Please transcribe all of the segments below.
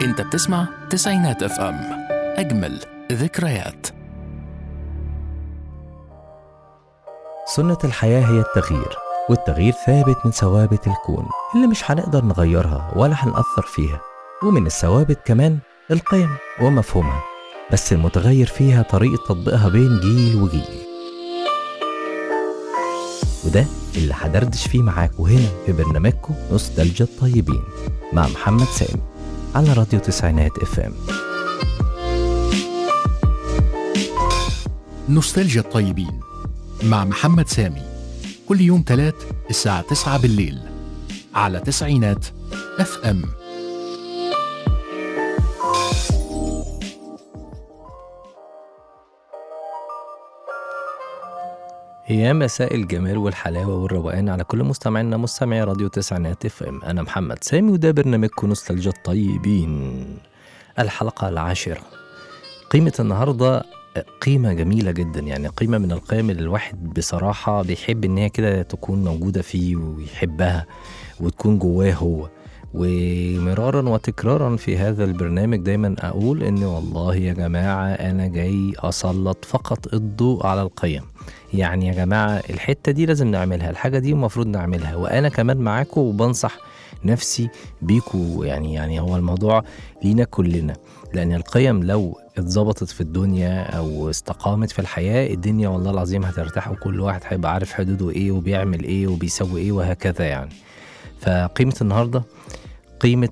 انت بتسمع تسعينات اف ام، اجمل ذكريات. سنة الحياة هي التغيير، والتغيير ثابت من ثوابت الكون اللي مش هنقدر نغيرها ولا هنأثر فيها. ومن الثوابت كمان القيم ومفهومها، بس المتغير فيها طريقة تطبيقها بين جيل وجيل. وده اللي هدردش فيه معاكم هنا في برنامجكم نوستالجيا الطيبين مع محمد سامي على راديو تسعينات اف ام. نوستالجيا الطيبين مع محمد سامي، كل يوم تلات الساعة 9 بالليل على تسعينات اف ام. يا مساء الجمال والحلاوة والروقان على كل مستمعينا مستمعي راديو تسعينات اف ام. أنا محمد سامي وده برنامجكم نوستالجيا الطيبين، الحلقة 10. قيمة النهاردة قيمة جميلة جدا، يعني قيمة من القيم اللي الواحد بصراحة بيحب إن هي كده تكون موجودة فيه ويحبها وتكون جواه هو. ومرارا وتكرارا في هذا البرنامج دايما أقول إن والله يا جماعة أنا جاي أسلط فقط الضوء على القيم. يعني يا جماعة الحتة دي لازم نعملها، الحاجة دي المفروض نعملها، وأنا كمان معاكم وبنصح نفسي بيكو. يعني هو الموضوع لينا كلنا، لأن القيم لو اتظبطت في الدنيا أو استقامت في الحياة، الدنيا والله العظيم هترتاح، وكل واحد هيبقى عارف حدوده إيه وبيعمل إيه وبيسوي إيه وهكذا. يعني فقيمة النهاردة قيمة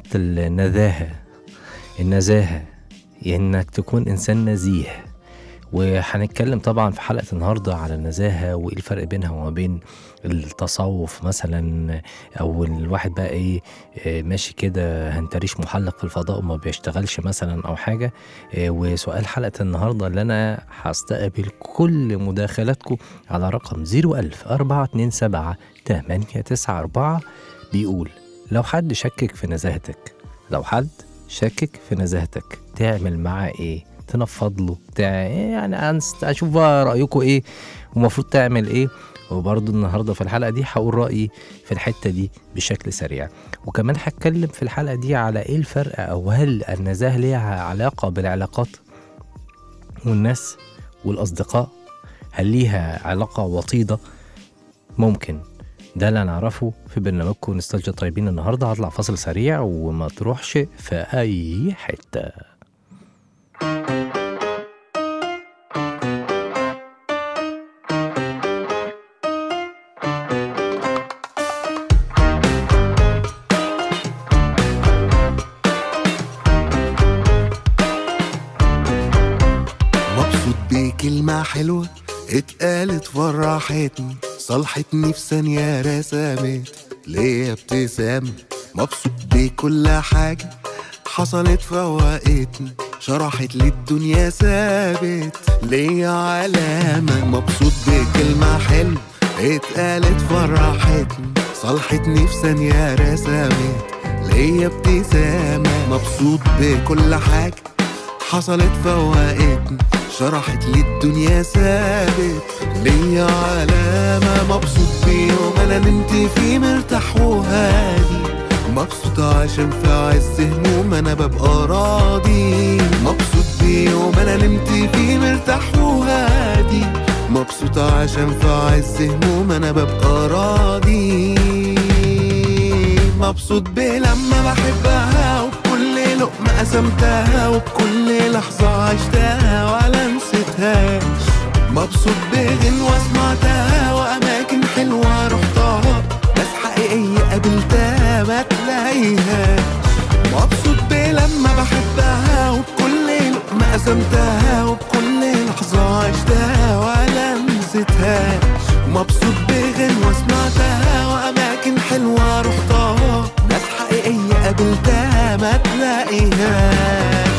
النزاهة، إنك تكون إنسان نزيه. وهنتكلم طبعا في حلقة النهاردة على النزاهة وإيه الفرق بينها وما بين التصوف مثلا، أو الواحد بقى إيه ماشي كده هنتريش محلق في الفضاء وما بيشتغلش مثلا أو حاجة. وسؤال حلقة النهاردة اللي أنا هستقبل كل مداخلاتكم على رقم 010427894 بيقول: لو حد شكك في نزاهتك تعمل معاه إيه؟ تنفض له يعني اشوف بقى رايكم ايه ومفروض تعمل ايه. وبرضو النهارده في الحلقه دي هقول رايي في الحته دي بشكل سريع، وكمان هتكلم في الحلقه دي على ايه الفرق، او هل النزاهه ليها علاقه بالعلاقات والناس والاصدقاء؟ هل ليها علاقه وطيده؟ ممكن ده اللي نعرفه في برنامجكم نوستالجيا طيبين النهارده. هطلع فاصل سريع وما تروحش في اي حته. كلمة حلوة اتقالت فرحتني، صلحتني في ثانية، رسمت ليا ابتسامة. مبسوط بكل حاجة حصلت فوقتني، شرحت لي الدنيا، ثابت ليا علامة. مبسوط بكلمة حلوة اتقالت فرحتني، صلحتني في ثانية، رسمت ليا ابتسامة. مبسوط بكل حاجة حصلت فوقتني، شرحت لي الدنيا، ثابت ليا علامة. مبسوط بيوم انا نمت فيه مرتاح وهادي، مبسوط عشان في عز هموم انا ببقى راضي. مبسوط بيوم انا نمت فيه مرتاح وهادي، مبسوط عشان في عز هموم انا ببقى راضي. مبسوط بلما بحبها وبكل لقمة قسمتها وبكل لحظة عشتها ولا نسيتهاش. مبسوط بغنوة سمعتها وأماكن حلوة رحتها، ناس حقيقية قابلتها ما تلاقيهاش. مبسوط بلما بحبها وبكل لقمة قسمتها وبكل لحظة عشتها ولا نسيتهاش. مبسوط بغنوة سمعتها وأماكن حلوة رحتها، ناس حقيقية قابلتها ما تلاقيهاش.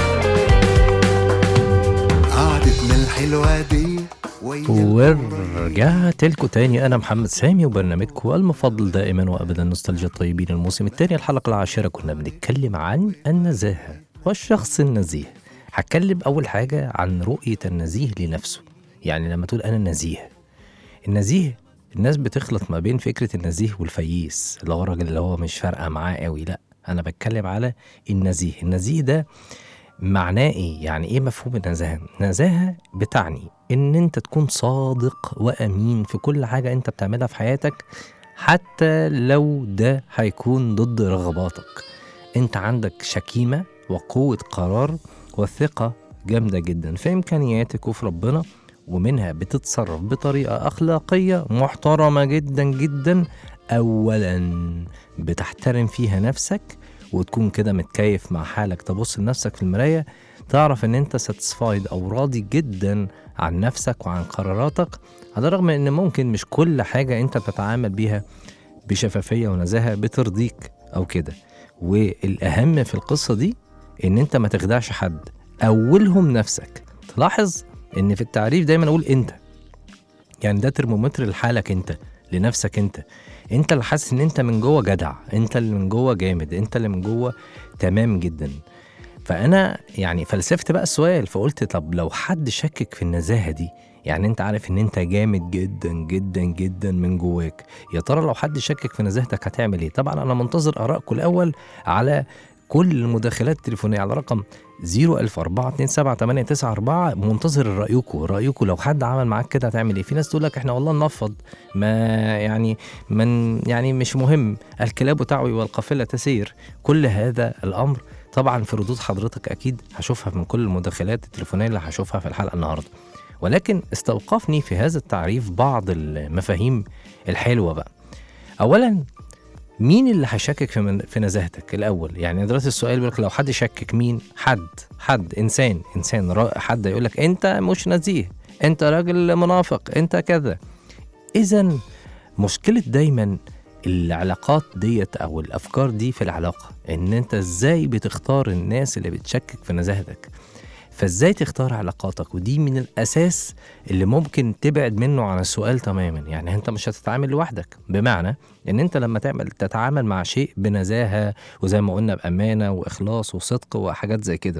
ورجعنا ورجعت لكم تاني. أنا محمد سامي وبرنامجكم المفضل دائما وأبدا نوستالجيا الطيبين. الموسم الثاني الحلقة العاشرة كنا بنتكلم عن النزاهة والشخص النزيه. هتكلم أول حاجة عن رؤية النزيه لنفسه. يعني لما تقول أنا نزيه، النزيه الناس بتخلط ما بين فكرة النزيه والفييس اللي هو الراجل اللي هو مش فارقة معاه قوي. لا، أنا بتكلم على النزيه. النزيه ده معناه إيه؟ يعني إيه مفهوم النزاهة؟ النزاهة بتعني إن أنت تكون صادق وأمين في كل حاجة أنت بتعملها في حياتك، حتى لو ده هيكون ضد رغباتك. أنت عندك شكيمة وقوة قرار وثقة جامدة جدا في إمكانياتك وفي ربنا، ومنها بتتصرف بطريقة أخلاقية محترمة جدا جدا. أولا بتحترم فيها نفسك وتكون كده متكيف مع حالك، تبص لنفسك في المراية تعرف ان انت ساتسفايد او راضي جدا عن نفسك وعن قراراتك، على الرغم ان ممكن مش كل حاجة انت بتتعامل بيها بشفافية ونزاهة بترضيك او كده. والاهم في القصة دي ان انت ما تخدعش حد، اولهم نفسك. تلاحظ ان في التعريف دايما اقول انت، يعني ده ترمومتر لحالك انت، لنفسك انت اللي حاسس ان انت من جوه جدع، انت اللي من جوه جامد، انت اللي من جوه تمام جدا. فانا يعني فلسفت بقى السؤال، فقلت طب لو حد شكك في النزاهة دي، يعني انت عارف ان انت جامد جدا جدا جدا من جواك، يا ترى لو حد شكك في نزاهتك هتعمل ايه؟ طبعا انا منتظر ارائكم الاول على كل المداخلات التليفونية على رقم 014278994. منتظر رأيكم لو حد عمل معاك كده هتعمل ايه؟ في ناس تقول لك احنا والله ننفض، ما يعني يعني مش مهم، الكلاب تعوي والقافلة تسير. كل هذا الأمر طبعا في ردود حضرتك أكيد هشوفها من كل المداخلات التليفونية اللي هشوفها في الحلقة النهاردة، ولكن استوقفني في هذا التعريف بعض المفاهيم الحلوة بقى. أولا، مين اللي هيشكك في نزاهتك الأول؟ يعني دلوقتي السؤال بيقول لك لو حد شكك، مين؟ حد إنسان حد يقول لك أنت مش نزيه، أنت راجل منافق، أنت كذا. إذن مشكلة دايما العلاقات ديت أو الأفكار دي في العلاقة، إن أنت إزاي بتختار الناس اللي بتشكك في نزاهتك، فإزاي تختار علاقاتك. ودي من الأساس اللي ممكن تبعد منه عن السؤال تماما. يعني أنت مش هتتعامل لوحدك، بمعنى إن أنت لما تتعامل مع شيء بنزاهة وزي ما قلنا بأمانة وإخلاص وصدق وحاجات زي كده،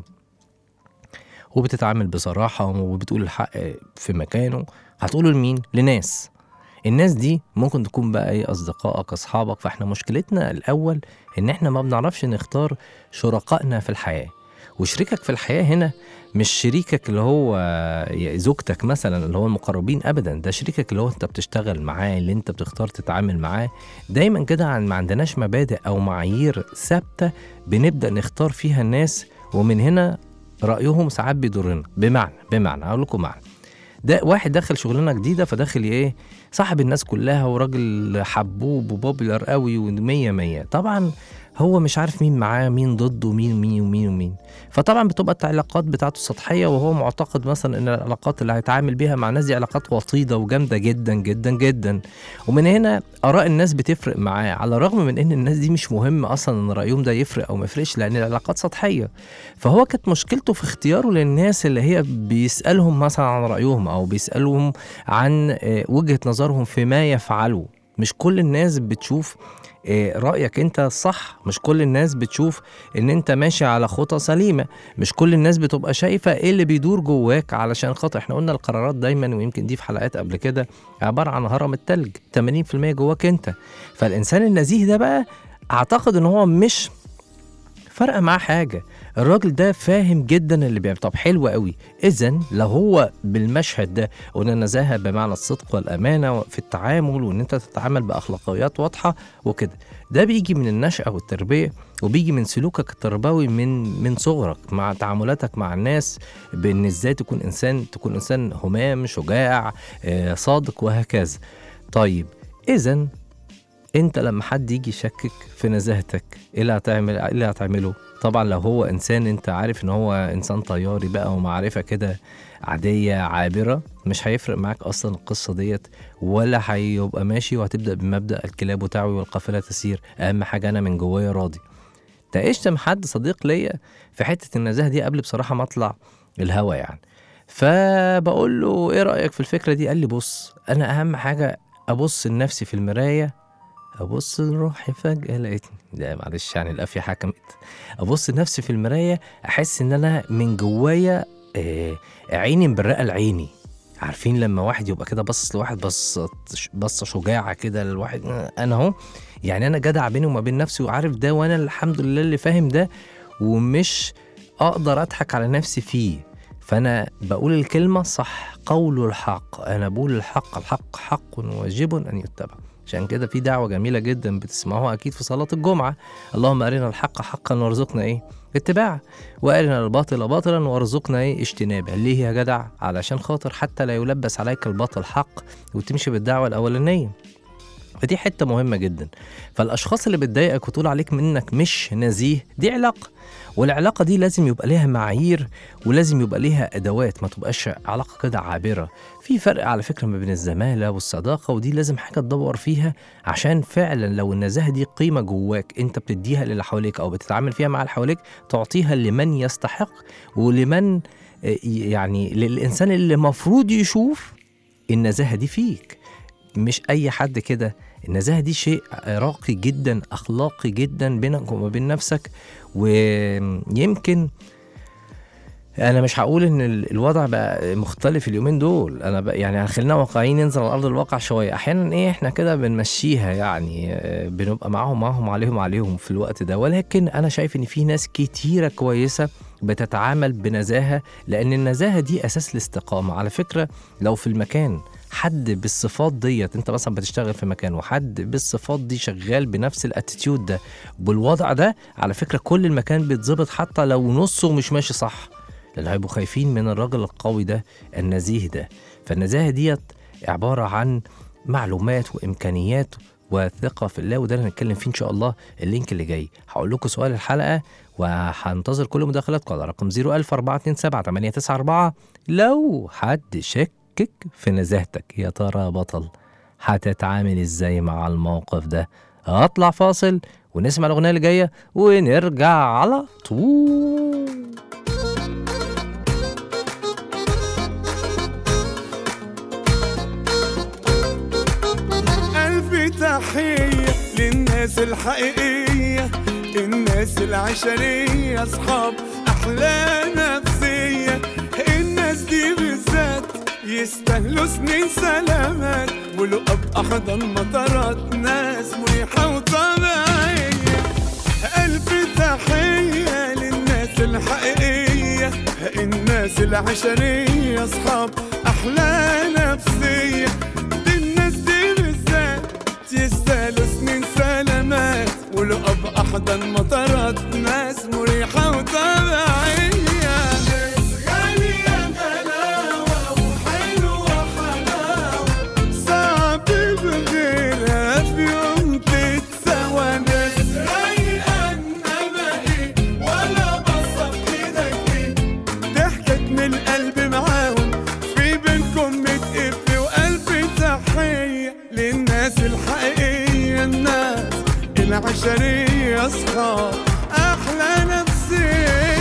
وبتتعامل بصراحة وبتقول الحق في مكانه، هتقوله لمين؟ لناس. الناس دي ممكن تكون بقى ايه؟ أصدقائك، أصحابك. فإحنا مشكلتنا الأول إن إحنا ما بنعرفش نختار شركائنا في الحياة. وشريكك في الحياة هنا مش شريكك اللي هو زوجتك مثلا اللي هو المقربين أبدا، ده شريكك اللي هو أنت بتشتغل معاه، اللي أنت بتختار تتعامل معاه. دايما كده ما عندناش مبادئ أو معايير ثابتة بنبدأ نختار فيها الناس، ومن هنا رأيهم ساعات بيضرنا. بمعنى أقول لكم معنى، ده واحد داخل شغلانة جديدة، فداخل ايه؟ صاحب الناس كلها وراجل حبوب وبوبيلر قوي ومية. طبعا هو مش عارف مين معاه، مين ضده، مين. فطبعا بتبقى العلاقات بتاعته سطحية، وهو معتقد مثلا ان العلاقات اللي هيتعامل بيها مع الناس دي علاقات وطيدة وجامدة جدا جدا جدا. ومن هنا آراء الناس بتفرق معاه، على الرغم من ان الناس دي مش مهم اصلا ان رأيهم ده يفرق او ما يفرقش، لان العلاقات سطحية. فهو كانت مشكلته في اختياره للناس اللي هي بيسألهم مثلا عن رأيهم او بيسألهم عن وجهة نظرهم فيما يفعلوا. مش كل الناس بتشوف رأيك انت صح، مش كل الناس بتشوف ان انت ماشي على خطة سليمة، مش كل الناس بتبقى شايفة ايه اللي بيدور جواك. علشان خاطر احنا قلنا القرارات دايما، ويمكن دي في حلقات قبل كده، عبارة عن هرم التلج، 80% جواك انت. فالإنسان النزيه ده بقى اعتقد ان هو مش فرق معاه حاجة، الراجل ده فاهم جدا اللي بيعمل. طب حلو قوي. إذن لو هو بالمشهد ده قلنا النزاهة بمعنى الصدق والأمانة في التعامل، وإن أنت تتعامل بأخلاقيات واضحة وكده، ده بيجي من النشأة والتربية، وبيجي من سلوكك التربوي من صغرك، مع تعاملاتك مع الناس، بإن إزاي تكون إنسان همام، شجاع، صادق، وهكذا. طيب إذن انت لما حد يجي يشكك في نزاهتك ايه اللي هتعمله؟ طبعا لو هو انسان انت عارف ان هو انسان طياري بقى ومعرفة كده عادية عابرة، مش هيفرق معاك اصلا القصة ديت، ولا هيبقى ماشي وهتبدأ بمبدأ الكلاب تعوي والقافلة تسير، اهم حاجة انا من جوايا راضي. تقشت مع حد صديق ليا في حتة النزاهة دي قبل بصراحة ما اطلع الهوا يعني، فبقول له ايه رأيك في الفكرة دي؟ قال لي بص، انا اهم حاجة ابص لنفسي في المراية، ابص لروحي فجأة لقيتني، ده معلش يعني القافية حكمت، ابص لنفسي في المراية احس ان انا من جوايا عيني مبرقة لعيني. عارفين لما واحد يبقى كده باصص لواحد بصة شجاعة كده لواحد، انا اهو يعني انا جدع بيني وما بين نفسي وعارف ده، وانا الحمد لله اللي فاهم ده ومش اقدر اضحك على نفسي فيه. فانا بقول الكلمة صح، قول الحق، انا بقول الحق، الحق حق واجب ان يتبع. عشان كده في دعوة جميلة جدا بتسمعوها أكيد في صلاة الجمعة، اللهم أرنا الحق حقا وارزقنا إيه؟ اتباعه، وأرنا الباطل باطلا وارزقنا إيه؟ اجتنابه. ليه يا جدع؟ علشان خاطر حتى لا يلبس عليك الباطل حق وتمشي بالدعوة الأولانية. فدي حتة مهمة جدا. فالأشخاص اللي بتضايقك وتقول عليك منك مش نزيه، دي علاقة، والعلاقة دي لازم يبقى ليها معايير ولازم يبقى ليها أدوات، ما تبقاش علاقة كده عابرة. في فرق على فكرة ما بين الزمالة والصداقة، ودي لازم حاجة تدور فيها، عشان فعلا لو النزاهة دي قيمة جواك انت بتديها للي حواليك أو بتتعامل فيها مع اللي حواليك، تعطيها لمن يستحق ولمن يعني للإنسان اللي مفروض يشوف النزاهة دي فيك، مش أي حد كده. النزاهة دي شيء راقي جدا، أخلاقي جدا بينك وما بين نفسك. ويمكن أنا مش هقول إن الوضع بقى مختلف اليومين دول، أنا بقى يعني خلينا واقعيين، ننزل على أرض الواقع شوية. أحيانا إحنا كده بنمشيها، يعني بنبقى معهم عليهم في الوقت ده، ولكن أنا شايف إن في ناس كتيرة كويسة بتتعامل بنزاهة، لأن النزاهة دي أساس الاستقامة. على فكرة لو في المكان حد بالصفات ديت، انت مثلا بتشتغل في مكان وحد بالصفات دي شغال بنفس الاتيتيود ده بالوضع ده، على فكرة كل المكان بيتظبط حتى لو نصه مش ماشي صح، لأن هيبقوا خايفين من الراجل القوي ده النزيه ده. فالنزاهة ديت عبارة عن معلومات وإمكانيات وثقة في الله، وده اللي هنتكلم فيه إن شاء الله اللينك اللي جاي. هقول لكم سؤال الحلقة وهنتظر كل مداخلاتكم على رقم 01427 لو حد شكك في نزاهتك، يا ترى بطل هتتعامل ازاي مع الموقف ده؟ اطلع فاصل ونسمع الأغنية اللي جاية ونرجع على طول. ألف تحية للناس الحقيقية، الناس العشرية، أصحاب أحلى نفسية. الناس دي بالذات يستاهلوا سنين سلامات ولقب أحضن مطارات، ناس مريحة وطبيعية. ألف تحية للناس الحقيقية، الناس العشرية، أصحاب أحلى نفسية. الناس دي بالذات يستاهلوا سنين سلامات ولقب أحضن مطارات، ناس مريحة وطبيعية. العشرية، أصحاب أحلى نفسية.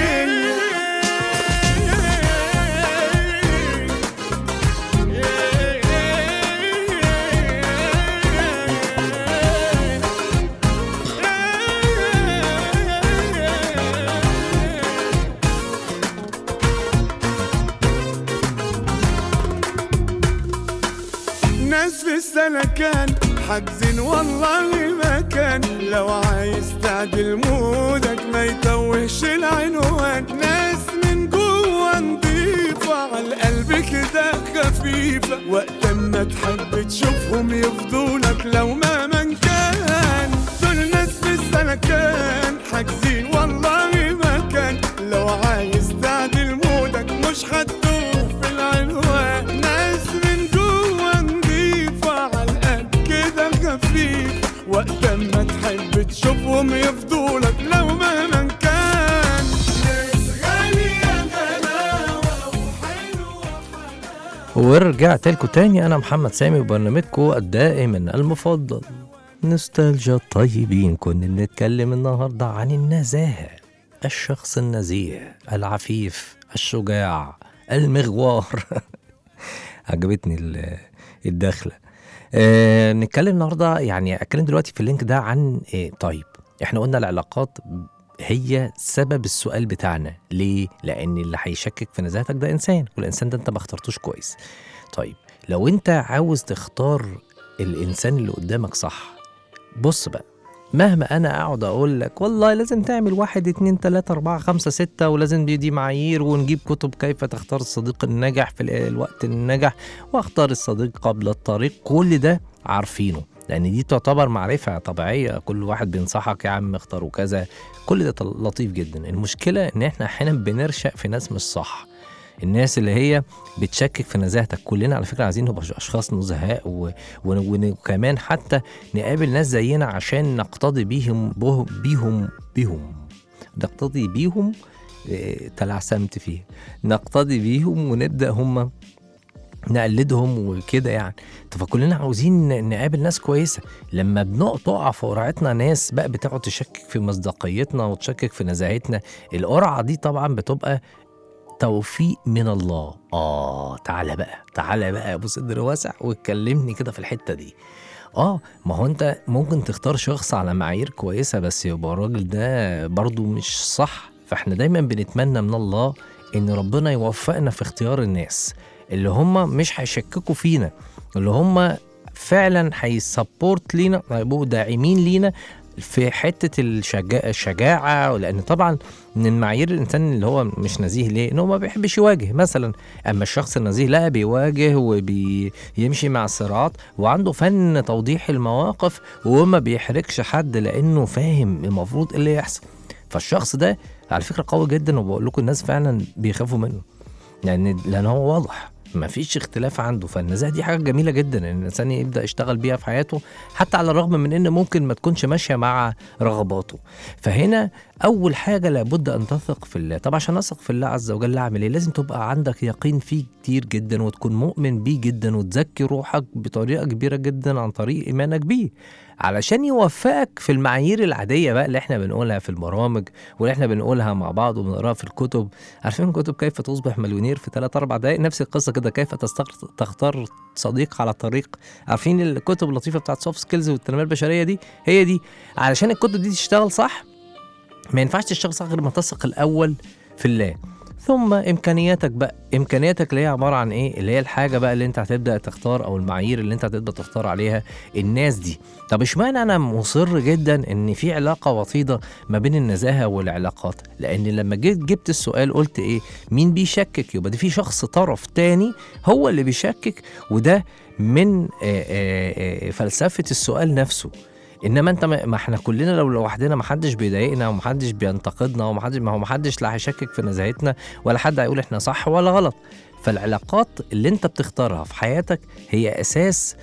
ناس في السلكان حاجزين والله مكان، لو عايز تعدل مودك ما يتوهش العنوان. ناس من جوه نضيفة عالقلب كده خفيفة، وقت ما تحب تشوفهم يفضولك لو ما من كان. دول ناس في السلكان حاجزين والله مكان، لو عايز تعدل مودك مش هتدوه في العنوان. ناس من جوه نضيفة عالقلب كده خفيف، وقت ما تحب تشوفهم يفضولك لو مهما كان. ناس غالية غلاوة وحلوة حلاوة. ورجعت لكم تاني، أنا محمد سامي وبرنامجكم الدائم المفضل نوستالجيا الطيبين. كنا بنتكلم النهاردة عن النزاهة، الشخص النزيه العفيف الشجاع المغوار. عجبتني الدخلة. نتكلم النهاردة، يعني أتكلم دلوقتي في اللينك ده عن طيب احنا قلنا العلاقات هي سبب السؤال بتاعنا. ليه؟ لأن اللي هيشكك في نزاهتك ده إنسان، والإنسان ده أنت ما اخترتوش كويس. طيب لو أنت عاوز تختار الإنسان اللي قدامك صح، بص بقى، مهما أنا أقعد أقول لك والله لازم تعمل 1 2 3 4 5 6 ولازم دي معايير، ونجيب كتب كيف تختار الصديق الناجح في الوقت الناجح، واختار الصديق قبل الطريق، كل ده عارفينه لأن دي تعتبر معرفة طبيعية، كل واحد بينصحك يا عم اختاروا كذا، كل ده لطيف جدا. المشكلة إن إحنا أحيانا بنرشق في ناس مش صح، الناس اللي هي بتشكك في نزاهتك. كلنا على فكرة عايزين نبقى أشخاص نزهاء وكمان حتى نقابل ناس زينا عشان نقتضي بيهم نقتضي بيهم تلعثمت فيه، نقتضي بيهم ونبدأ هم نقلدهم وكده يعني. فكلنا عاوزين نقابل ناس كويسة. لما بنقطع في قرعتنا ناس بقى بتقعد تشكك في مصداقيتنا وتشكك في نزاهتنا، القرعة دي طبعا بتبقى توفيق من الله. تعالى بقى يا ابو صدر واسع واتكلمني كده في الحتة دي. ما هو انت ممكن تختار شخص على معايير كويسة بس يبقى الراجل ده برضو مش صح. فاحنا دايما بنتمنى من الله ان ربنا يوفقنا في اختيار الناس اللي هم مش هيشككوا فينا، اللي هم فعلا هيسبورت لينا، هيبقوا داعمين لينا في حتة الشجاعة. لأن طبعا من معايير الإنسان اللي هو مش نزيه ليه؟ إنه ما بيحبش يواجه مثلا. أما الشخص النزيه لا، بيواجه وبيمشي مع الصراعات وعنده فن توضيح المواقف وما بيحركش حد لأنه فاهم المفروض اللي يحصل. فالشخص ده على فكرة قوي جدا، وبقول لكم الناس فعلا بيخافوا منه لأن هو واضح ما فيش اختلاف عنده. فالنزاهة دي حاجة جميلة جدا ان الانسان يبدأ يشتغل بيها في حياته، حتى على الرغم من ان ممكن ما تكونش ماشية مع رغباته. فهنا اول حاجة لابد ان تثق في الله. طبعا عشان اثق في الله عز وجل اعمل ايه؟ لازم تبقى عندك يقين فيه كتير جدا، وتكون مؤمن بيه جدا، وتزكي روحك بطريقة كبيرة جدا عن طريق ايمانك بيه، علشان يوفقك في المعايير العادية بقى اللي احنا بنقولها في البرامج واللي احنا بنقولها مع بعض وبنقراها في الكتب. عارفين كتب كيف تصبح مليونير في 3-4 دقائق؟ نفس القصة كده، كيف تختار صديق على الطريق. عارفين الكتب اللطيفة بتاعت سوفت سكيلز والتنمية البشرية دي؟ هي دي. علشان الكتب دي تشتغل صح ما ينفعش تشتغل صح غير ما تثق الأول في الله، ثم إمكانياتك اللي هي عبارة عن إيه؟ اللي هي الحاجة بقى اللي أنت هتبدأ تختار، أو المعايير اللي أنت هتبدأ تختار عليها الناس دي. طب اشمعنى أنا مصر جدا إن في علاقة وطيدة ما بين النزاهة والعلاقات؟ لأن لما جبت السؤال قلت إيه؟ مين بيشكك؟ يبقى دي في شخص طرف تاني هو اللي بيشكك، وده من فلسفة السؤال نفسه. انما انت ما احنا كلنا لو لوحدنا ما حدش بيضايقنا وما حدش بينتقدنا وما حدش لا هيشكك في نزاهتنا ولا حد هيقول احنا صح ولا غلط. فالعلاقات اللي انت بتختارها في حياتك هي اساس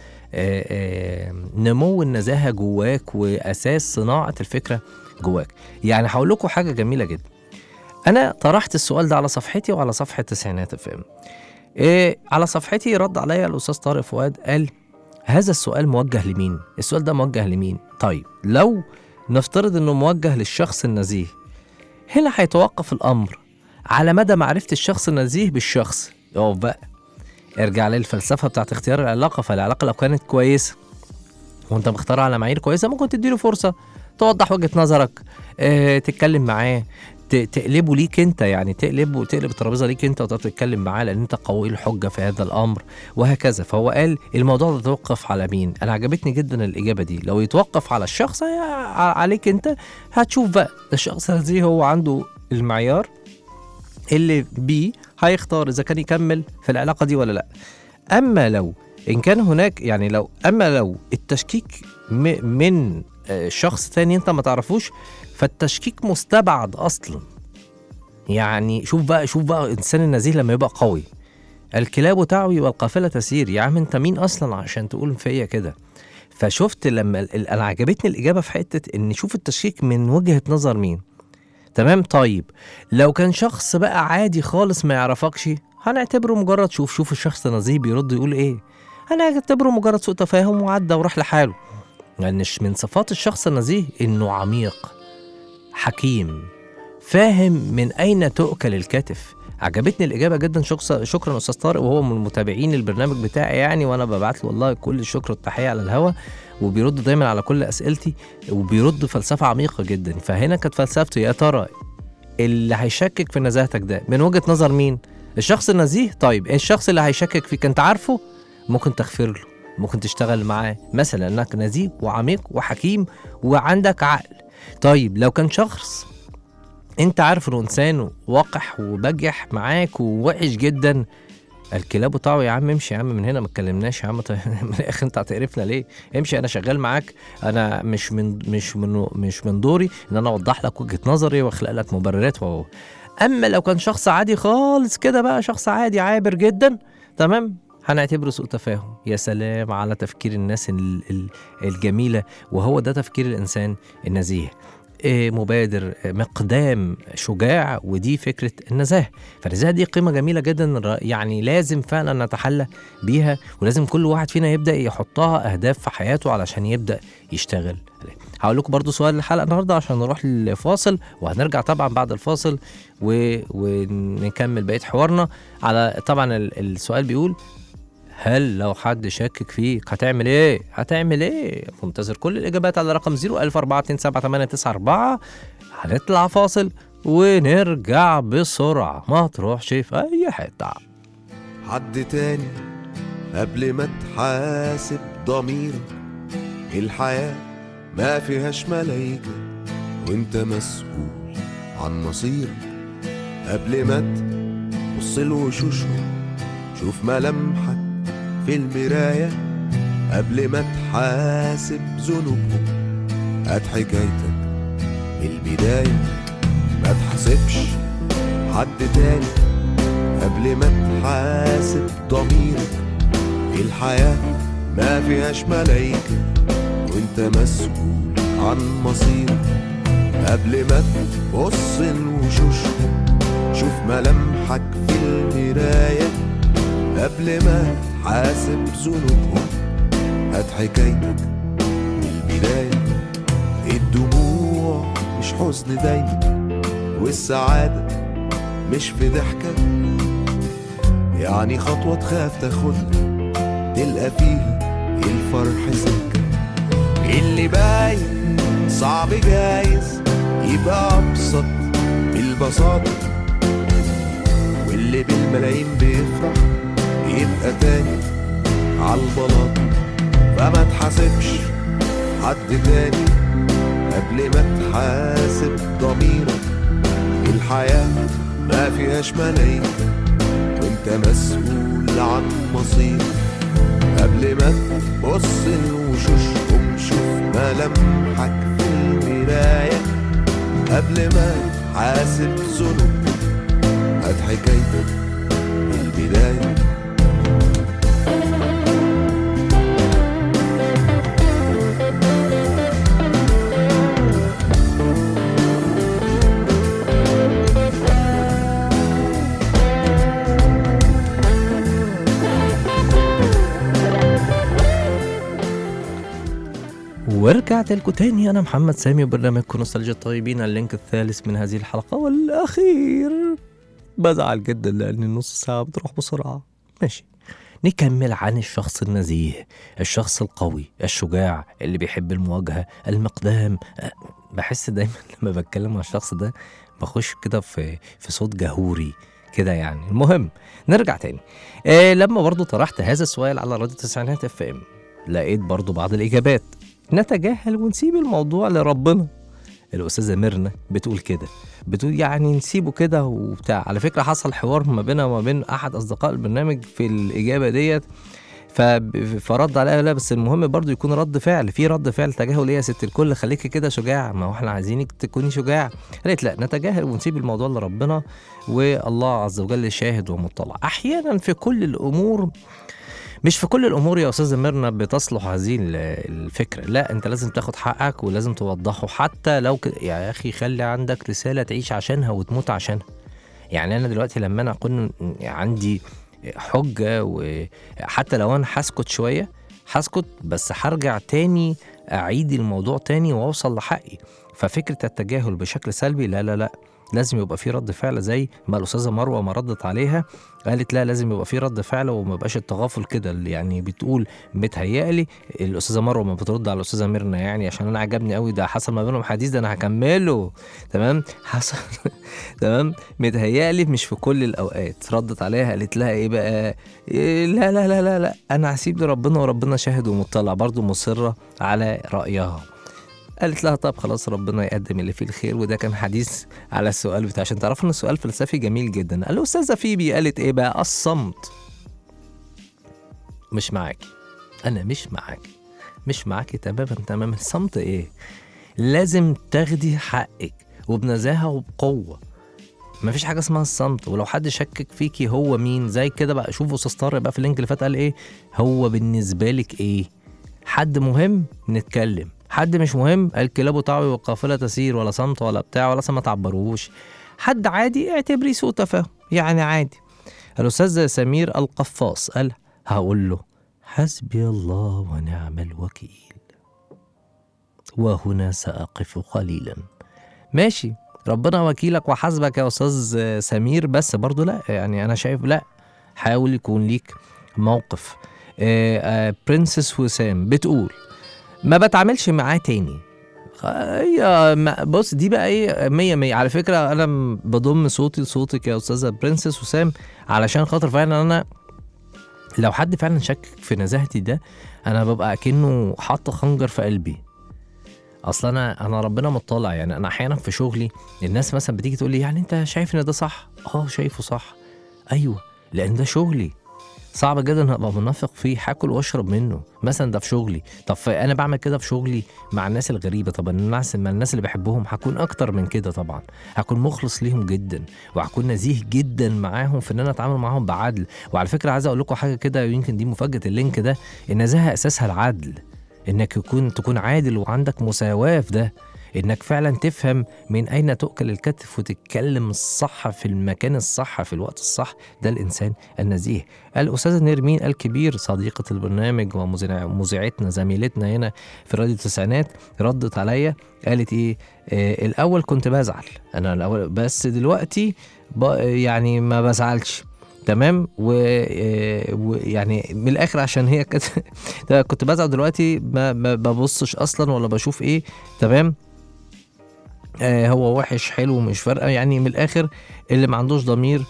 نمو النزاهة جواك، واساس صناعة الفكرة جواك. يعني هقول لكم حاجة جميلة جدا. انا طرحت السؤال ده على صفحتي وعلى صفحة تسعينات FM. على صفحتي رد عليا الأستاذ طارق فؤاد، قال هذا السؤال موجه لمين؟ السؤال ده موجه لمين؟ طيب لو نفترض انه موجه للشخص النزيه، هنا هيتوقف الامر على مدى معرفة الشخص النزيه بالشخص. بقى ارجع للفلسفة بتاعت اختيار العلاقة. فالعلاقة لو كانت كويسة وانت مختارها على معايير كويسة، ممكن تديله فرصة توضح وجهة نظرك، تتكلم معاه، تقلبه ليك انت، يعني تقلب الترابيزه ليك انت وتتكلم معاه لان انت قوي الحجه في هذا الامر وهكذا. فهو قال الموضوع ده يتوقف على مين؟ انا عجبتني جدا الاجابه دي. لو يتوقف على الشخص عليك انت، هتشوف بقى الشخص الذي هو عنده المعيار اللي بيه هيختار اذا كان يكمل في العلاقه دي ولا لا. اما لو ان كان هناك اما لو التشكيك من شخص تاني انت ما تعرفوش، فالتشكيك مستبعد اصلا. يعني شوف بقى الانسان النزيه لما يبقى قوي، الكلاب تعوي والقافله تسير. يا عم انت مين اصلا عشان تقول فيا كده؟ فشفت لما انا عجبتني الاجابه في حته ان شوف التشكيك من وجهه نظر مين. تمام. طيب لو كان شخص بقى عادي خالص ما يعرفكش، هنعتبره مجرد شوف الشخص النزيه بيرد يقول ايه، هنعتبره مجرد سوء تفاهم وعدى وراح لحاله. لأن من صفات الشخص النزيه إنه عميق، حكيم، فاهم من أين تؤكل الكتف، عجبتني الإجابة جدا. شكرا أستاذ طارق، وهو من المتابعين البرنامج بتاعي يعني، وأنا ببعت له والله كل الشكر والتحية على الهوا، وبيرد دايما على كل أسئلتي، وبيرد فلسفة عميقة جدا. فهنا كانت فلسفته، يا ترى اللي هيشكك في نزاهتك ده من وجهة نظر مين؟ الشخص النزيه. طيب الشخص اللي هيشكك فيك انت عارفه، ممكن تغفر له، ممكن تشتغل معاه مثلا انك نزيه وعميق وحكيم وعندك عقل. طيب لو كان شخص انت عارف انه انسان وقح وبجح معاك ووحش جدا، الكلاب طاعوا يا عم، امشي يا عم من هنا، ما تكلمناش يا عم. من الاخر انت هتقرفنا ليه؟ امشي، انا شغال معاك، انا مش من دوري ان انا اوضح لك وجهة نظري واخلق لك مبررات وهو. اما لو كان شخص عادي خالص كده بقى، شخص عادي عابر جدا، تمام، هنعتبره سوء تفاهم. يا سلام على تفكير الناس الجميلة، وهو ده تفكير الانسان النزيه، مبادر، مقدام، شجاع، ودي فكرة النزاهة. فالنزاهة دي قيمة جميلة جدا، يعني لازم فعلا نتحلى بيها، ولازم كل واحد فينا يبدأ يحطها أهداف في حياته علشان يبدأ يشتغل عليه. هقول لكم برضو سؤال الحلقة النهاردة عشان نروح للفاصل، وهنرجع طبعا بعد الفاصل ونكمل بقية حوارنا. على طبعا السؤال بيقول: هل لو حد شاكك فيك هتعمل ايه؟ هتعمل ايه؟ منتظر كل الاجابات على رقم 014278994. هنطلع فاصل ونرجع بسرعه، ما تروحش في اي حته. حد تاني قبل ما تحاسب ضميرك، الحياه ما فيهاش ملايكه وانت مسؤول عن مصيرك. قبل ما تبص لوشوشهم شوف ملامحك في المراية، قبل ما تحاسب ذنوبهم هات حكايتك من البداية. ما تحاسبش حد تاني قبل ما تحاسب ضميرك، الحياة ما فيهاش ملايكة وانت مسؤول عن مصيرك. قبل ما تبص لوشوشهم شوف ملامحك في المراية، قبل ما حاسب ذنوبهم هات حكايتك من البداية. الدموع مش حزن دايما، والسعادة مش في ضحكة، يعني خطوة تخاف تاخدها تلقى فيها الفرح سكة. اللي باين صعب جايز يبقى أبسط بالبساطة، واللي بالملايين بيفرح يبقى تاني عالبلاط. فما تحاسبش حد تاني قبل ما تحاسب ضميرك، الحياة ما فيهاش ملايكة وانت مسؤول عن مصيرك. قبل ما تبص لوشوشهم شوف ملامحك في المراية، قبل ما تحاسب ذنوبك هات حكايتك من البداية. ورجعت لكم تاني، أنا محمد سامي وبرنامجكم نوستالجيا الطيبين. اللينك الثالث من هذه الحلقة والأخير. بزعل جدا لأن النص ساعة بتروح بسرعة. ماشي، نكمل عن الشخص النزيه، الشخص القوي الشجاع اللي بيحب المواجهة، المقدام. بحس دايما لما بتكلم مع الشخص ده بخش كده في صوت جهوري كده يعني. المهم نرجع تاني. لما برضو طرحت هذا السؤال على راديو تسعينات FM لقيت برضو بعض الإجابات. نتجاهل ونسيب الموضوع لربنا. الأستاذة ميرنا بتقول كده، بتقول يعني نسيبه كده وبتاع. على فكرة حصل حوار ما بينها وما بين أحد أصدقاء البرنامج في الإجابة ديت، فرد عليها لا، بس المهم برضو يكون رد فعل، في رد فعل تجاهل. يا ست الكل خليكي كده شجاع، ما هو احنا عايزينك تكوني شجاع. قالت لا، نتجاهل ونسيب الموضوع لربنا، والله عز وجل شاهد ومطلع. أحيانا في كل الأمور، مش في كل الأمور يا أستاذة ميرنا بتصلح هذه الفكرة. لا، أنت لازم تاخد حقك ولازم توضحه، حتى لو يا أخي خلي عندك رسالة تعيش عشانها وتموت عشانها. يعني أنا دلوقتي لما أنا أكون عندي حجة، وحتى لو أنا هسكت شوية هسكت، بس هرجع تاني أعيد الموضوع تاني وأوصل لحقي. ففكرة التجاهل بشكل سلبي لا لا لا، لازم يبقى في رد فعل، زي ما الأستاذة مروة ما ردت عليها قالت لا لازم يبقى في رد فعل وما يبقاش التغافل كده، اللي يعني بتقول متهيألي الأستاذة مروة ما بترد على الأستاذة ميرنا، يعني عشان أنا عجبني قوي ده حصل ما بينهم حديث، ده أنا هكمله. تمام حصل تمام. متهيألي مش في كل الأوقات ردت عليها قالت لها إيه بقى، إيه لا لا لا لا لا أنا هسيب لربنا وربنا شاهد ومطلع، برضو مصرة على رأيها. قالت لها طب خلاص ربنا يقدم اللي فيه الخير. وده كان حديث على السؤال بتاع، عشان تعرفوا ان السؤال فلسفي جميل جدا. الأستاذة فيبي قالت ايه بقى؟ الصمت. مش معاكي، انا مش معاكي تماما. الصمت ايه؟ لازم تاخدي حقك وبنزاهة وبقوة، مفيش حاجة اسمها الصمت. ولو حد شكك فيكي هو مين زي كده بقى، شوفوا أستاذ طارق بقى في اللينك اللي فات قال ايه، هو بالنسبة لك ايه؟ حد مهم نتكلم، حد مش مهم الكلاب تعوي والقافلة تسير، ولا صمت ولا بتاع ولا ما تعبروش. حد عادي اعتبري سوء تفاهم، يعني عادي. الأستاذ سمير القفاص قال هقول له حسبي الله ونعم الوكيل وهنا سأقف قليلا. ماشي ربنا وكيلك وحسبك يا أستاذ سمير، بس برضو لا، يعني أنا شايف لا، حاول يكون ليك موقف. برنسس وسام بتقول ما بتعاملش معاه تاني. هي بص دي بقى ايه 100 على فكرة. انا بضم صوتي لصوتك يا أستاذة برنسس وسام علشان خاطر فعلا انا لو حد فعلا شكك في نزاهتي ده انا ببقى كأنه حاطة خنجر في قلبي. اصلا انا ربنا مطلع، يعني انا احيانا في شغلي الناس مثلا بتيجي تقول لي يعني انت شايف ان ده صح؟ شايفه صح، ايوه لان ده شغلي، صعب جدا ابقى منافق فيه، هاكل واشرب منه مثلا، ده في شغلي. طب انا بعمل كده في شغلي مع الناس الغريبه، طب الناس اللي بحبهم هكون اكتر من كده طبعا، هكون مخلص ليهم جدا وهكون نزيه جدا معاهم في ان انا اتعامل معاهم بعدل. وعلى فكره عايز اقول لكم حاجه كده، يمكن دي مفاجاه اللينك ده، النزاهه اساسها العدل، انك تكون عادل وعندك مساواه في ده، انك فعلا تفهم من اين تؤكل الكتف وتتكلم الصح في المكان الصح في الوقت الصح، ده الانسان النزيه. الاستاذه نرمين الكبير صديقه البرنامج ومذيعتنا زميلتنا هنا في راديو التسعينات ردت عليا قالت ايه، الاول كنت بزعل انا الاول، بس دلوقتي يعني ما بزعلش. تمام ويعني من الاخر عشان هي كنت بزعل دلوقتي ما ببصش اصلا ولا بشوف ايه. تمام هو وحش حلو مش فارقه، يعني من الاخر اللي ما عندوش ضمير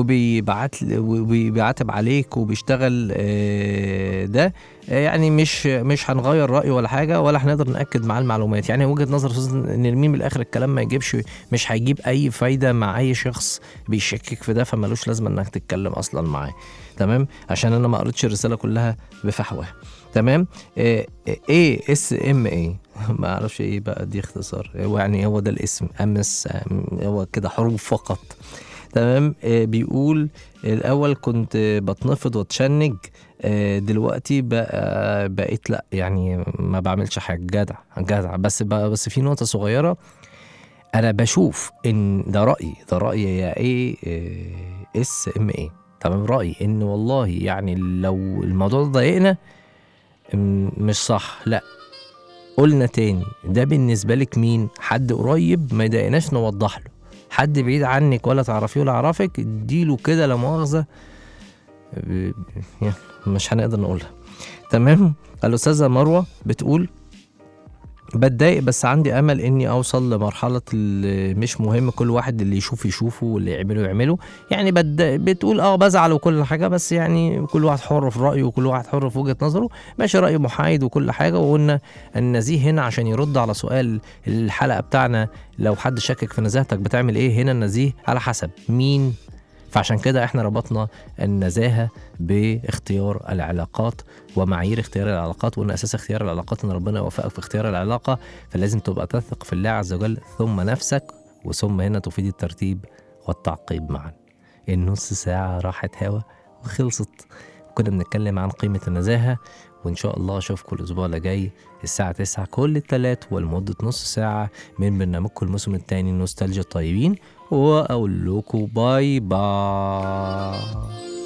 وبيعاتب عليك وبيشتغل ده يعني مش هنغير رأيه ولا حاجة، ولا هنقدر نأكد معاه المعلومات. يعني وجهة نظر أستاذ نرمين من الآخر الكلام ما يجيبش، مش هيجيب أي فايدة مع أي شخص بيشكك في ده، فمالوش لازمة إنك تتكلم أصلا معاه. تمام عشان أنا ما قريتش الرسالة كلها بفحوى. تمام ASMA ما أعرفش إيه بقى دي اختصار، يعني هو ده الاسم أمس، هو كده حروف فقط. تمام بيقول الأول كنت بتنفض واتشنج، دلوقتي بقيت لا يعني ما بعملش حاجة. جدع بس في نقطة صغيرة، أنا بشوف إن ده رأيي يا ASMA. تمام رأيي إن والله يعني لو الموضوع ده ضايقنا مش صح، لا قلنا تاني ده بالنسبة لك مين؟ حد قريب ما يضايقناش نوضح له، حد بعيد عنك ولا تعرفيه ولا عرفك اديله كده لا مؤاخذة مش هنقدر نقولها. تمام الأستاذة مروة بتقول بتضايق بس عندي أمل إني أوصل لمرحلة اللي مش مهم كل واحد اللي يشوفه واللي يعمله. يعني بتقول بزعل وكل حاجة، بس يعني كل واحد حر في رأيه وكل واحد حر في وجهة نظره، ماشي رأي محايد وكل حاجة. وقلنا النزيه هنا عشان يرد على سؤال الحلقة بتاعنا، لو حد شكك في نزاهتك بتعمل إيه؟ هنا النزيه على حسب مين. فعشان كده احنا ربطنا النزاهة باختيار العلاقات ومعايير اختيار العلاقات، وان اساس اختيار العلاقات ان ربنا يوفقك في اختيار العلاقة، فلازم تبقى تثق في الله عز وجل ثم نفسك، وثم هنا تفيد الترتيب والتعقيب معا. النص ساعة راحت هوا وخلصت، كنا بنتكلم عن قيمة النزاهة، وإن شاء الله أشوفكم الأسبوع اللي جاي الساعة 9 كل الثلاث ولمدة نص ساعة من برنامجكم الموسم الثاني نوستالجيا الطيبين، وأقول لكم باي باي.